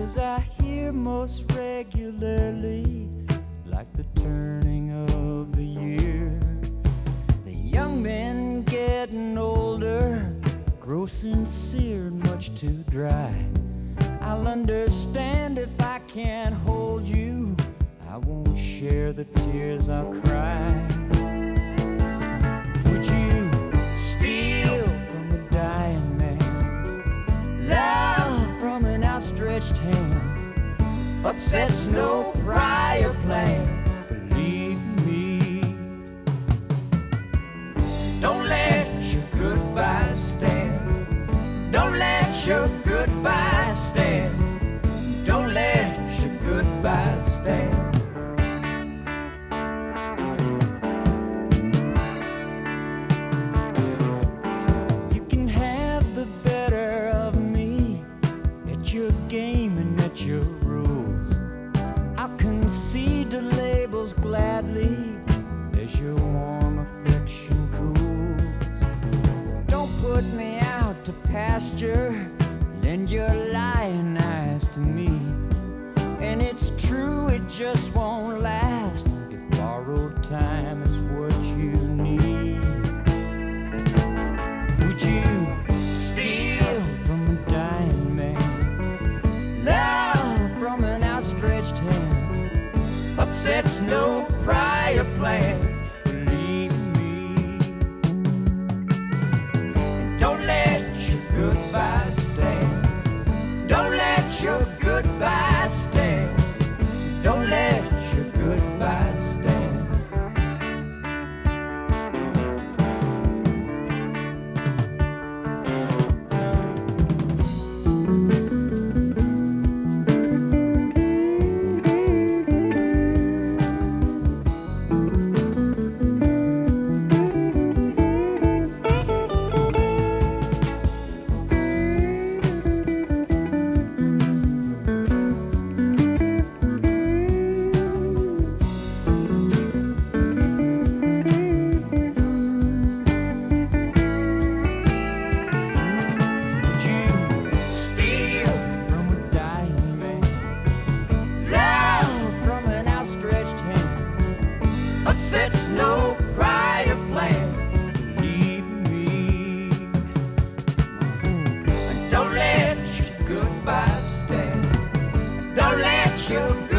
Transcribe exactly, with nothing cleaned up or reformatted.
voices I hear most regularly, like the turning of the year. The young men getting older, grow sincere, much too dry. I'll understand if I can't hold you. I won't share the tears I'll cry. Would you steal from a dying man? Love from an outstretched hand upsets no prior plan. Believe me. Don't let your goodbye stand. Don't let your goodbye stand. Don't let your goodbye stand. You can have the better of me at your game and at your rules. I'll concede to labels gladly as your warm affection cools. Don't put me out to pasture, lend your lying eyes to me. And it's true, it just won't last if borrowed time is what you need. Would you steal from a dying man? Love from an outstretched hand upsets no prior plan. Believe me. And don't let your goodbye stand. Don't let your goodbye stand. Don't let your goodbye stand. Upsets no prior plan. Believe me. And don't let your goodbye stand. Don't let your